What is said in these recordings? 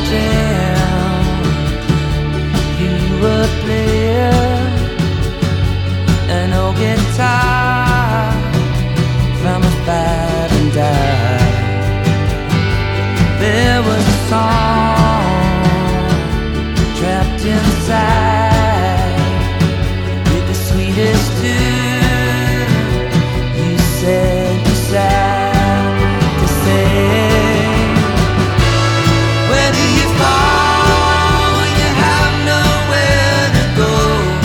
imagine you would play an old guitar from a fire and die. There was a song trapped inside with the sweetest tune. You said you sad to say. Where do you fall when you have nowhere to go?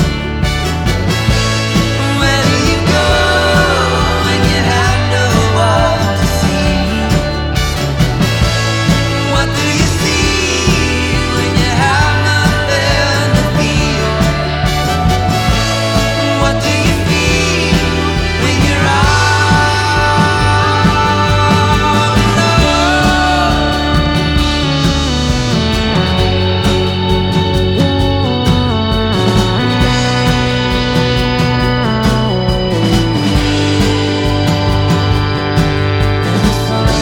Where do you go when you have no one to see? What do you see when you have nothing to feel? What do you feel when you're all alone? And the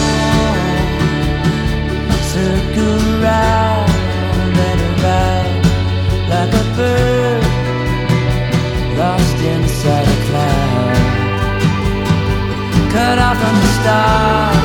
song circle round and around like a bird lost inside a cloud, cut off from the stars.